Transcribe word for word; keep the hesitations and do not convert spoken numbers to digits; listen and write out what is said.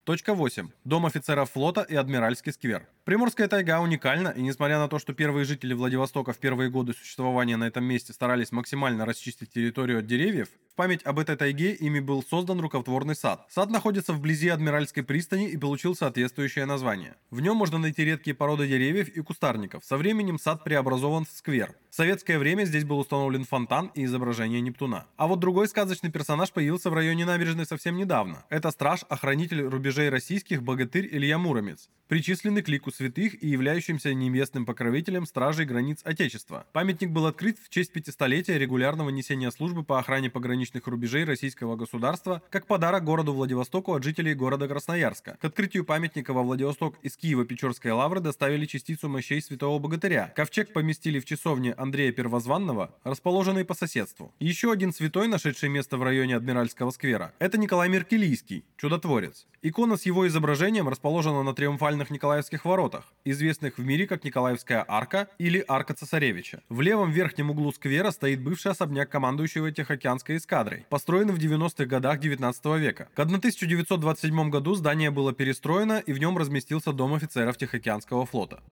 Точка восемь. Дом офицеров флота и Адмиральский сквер. Приморская тайга уникальна, и несмотря на то, что первые жители Владивостока в первые годы существования на этом месте старались максимально расчистить территорию от деревьев, в память об этой тайге ими был создан рукотворный сад. Сад находится вблизи Адмиральской пристани и получил соответствующее название. В нем можно найти редкие породы деревьев и кустарников. Со временем сад преобразован в сквер. В советское время здесь был установлен фонтан и изображение Нептуна. А вот другой сказочный персонаж появился в районе набережной совсем недавно. Это страж-охранитель рубежей российских богатырь Илья Муромец, причисленный к лику святых и являющимся небесным покровителем стражей границ Отечества. Памятник был открыт в честь пятистолетия регулярного несения службы по охране пограничных рубежей российского государства как подарок городу Владивостоку от жителей города Красноярска. К открытию памятника во Владивосток из Киево-Печорской лавры доставили частицу мощей святого богатыря. Ковчег поместили в часовне Андрея Первозванного, расположенной по соседству. Еще один святой, нашедший место в районе Адмиральского сквера, это Николай Меркелийский, чудотворец. Икона с его изображением расположена на триумфальных Николаевских воротах, известных в мире как Николаевская арка или арка цесаревича. В левом верхнем углу сквера стоит бывший особняк командующего Тихоокеанской эскадрой, построенный в девяностых годах девятнадцатого века. К тысяча девятьсот двадцать седьмому году здание было перестроено, и в нем разместился дом офицеров Тихоокеанского флота.